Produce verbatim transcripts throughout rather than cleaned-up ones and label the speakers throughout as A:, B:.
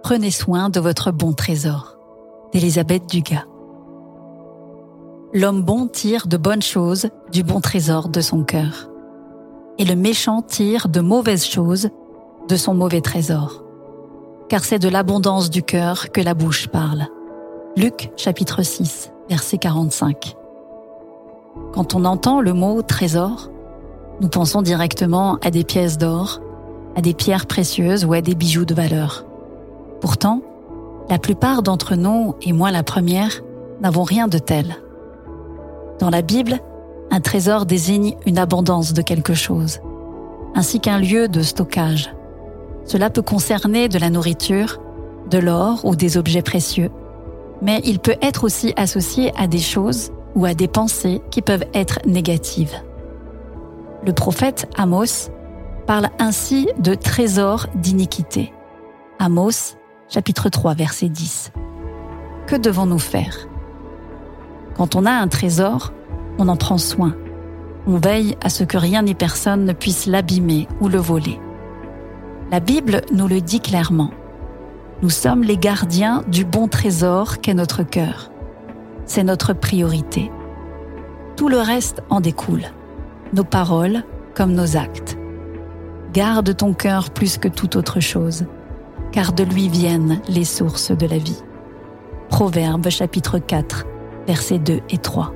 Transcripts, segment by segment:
A: Prenez soin de votre bon trésor. D'Élisabeth Dugas. L'homme bon tire de bonnes choses du bon trésor de son cœur. Et le méchant tire de mauvaises choses de son mauvais trésor. Car c'est de l'abondance du cœur que la bouche parle. Luc chapitre six, verset quarante-cinq. Quand on entend le mot trésor, nous pensons directement à des pièces d'or, à des pierres précieuses ou à des bijoux de valeur. Pourtant, la plupart d'entre nous, et moi la première, n'avons rien de tel. Dans la Bible, un trésor désigne une abondance de quelque chose, ainsi qu'un lieu de stockage. Cela peut concerner de la nourriture, de l'or ou des objets précieux, mais il peut être aussi associé à des choses ou à des pensées qui peuvent être négatives. Le prophète Amos parle ainsi de trésor d'iniquité. Amos, chapitre trois, verset dix. Que devons-nous faire ? Quand on a un trésor, on en prend soin. On veille à ce que rien ni personne ne puisse l'abîmer ou le voler. La Bible nous le dit clairement. Nous sommes les gardiens du bon trésor qu'est notre cœur. C'est notre priorité. Tout le reste en découle, nos paroles comme nos actes. Garde ton cœur plus que toute autre chose, car de lui viennent les sources de la vie. Proverbes chapitre quatre, versets deux et trois.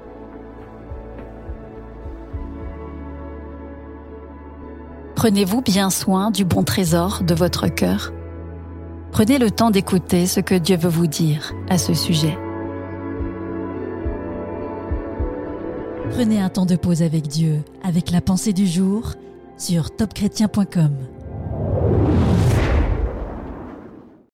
A: Prenez-vous bien soin du bon trésor de votre cœur ? Prenez le temps d'écouter ce que Dieu veut vous dire à ce sujet.
B: Prenez un temps de pause avec Dieu, avec la pensée du jour sur top chrétien point com.